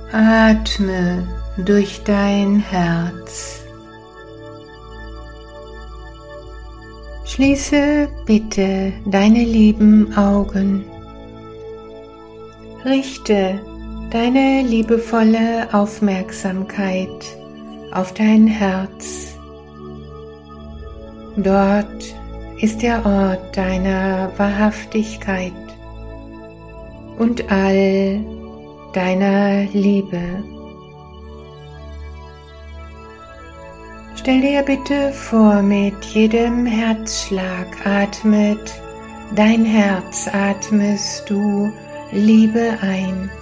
Atme durch dein Herz. Schließe bitte deine lieben Augen. Richte deine liebevolle Aufmerksamkeit auf dein Herz. Dort ist der Ort deiner Wahrhaftigkeit und all deiner Liebe. Stell dir bitte vor, mit jedem Herzschlag atmest du Liebe ein.